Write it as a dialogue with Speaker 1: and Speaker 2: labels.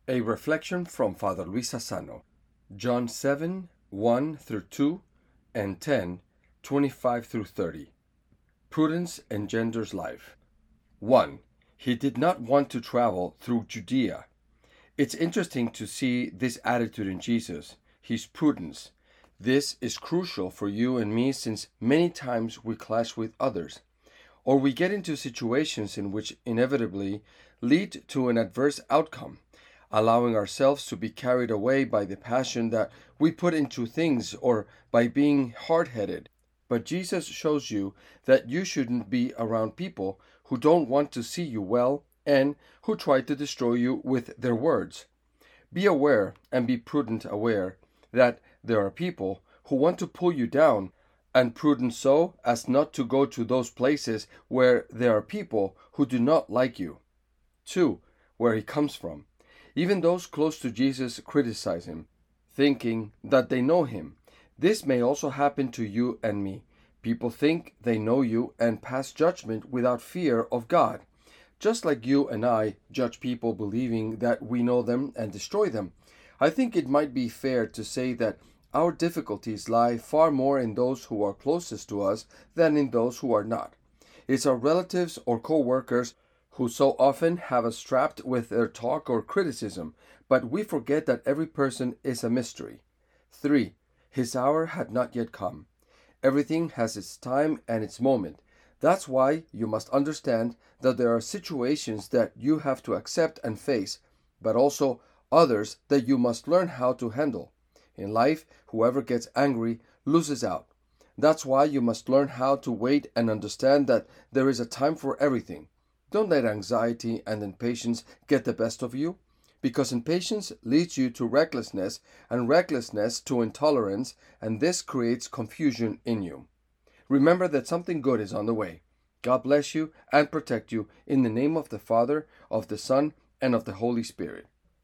Speaker 1: A reflection from Father Luis Sassano, John 7, 1 through 2, and 10, 25 through 30. Prudence engenders life. 1. He did not want to travel through Judea. It's interesting to see this attitude in Jesus, his prudence. This is crucial for you and me since many times we clash with others, or we get into situations in which inevitably lead to an adverse outcome, allowing ourselves to be carried away by the passion that we put into things or by being hard-headed. But Jesus shows you that you shouldn't be around people who don't want to see you well and who try to destroy you with their words. Be aware and be prudent aware that there are people who want to pull you down, and prudent so as not to go to those places where there are people who do not like you. 2. Where he comes from. Even those close to Jesus criticize him, thinking that they know him. This may also happen to you and me. People think they know you and pass judgment without fear of God. Just like you and I judge people believing that we know them and destroy them. I think it might be fair to say that our difficulties lie far more in those who are closest to us than in those who are not. It's our relatives or co-workers who so often have us trapped with their talk or criticism, but we forget that every person is a mystery. 3. His hour had not yet come. Everything has its time and its moment. That's why you must understand that there are situations that you have to accept and face, but also others that you must learn how to handle. In life, whoever gets angry loses out. That's why you must learn how to wait and understand that there is a time for everything. Don't let anxiety and impatience get the best of you, because impatience leads you to recklessness, and recklessness to intolerance, and this creates confusion in you. Remember that something good is on the way. God bless you and protect you in the name of the Father, of the Son, and of the Holy Spirit.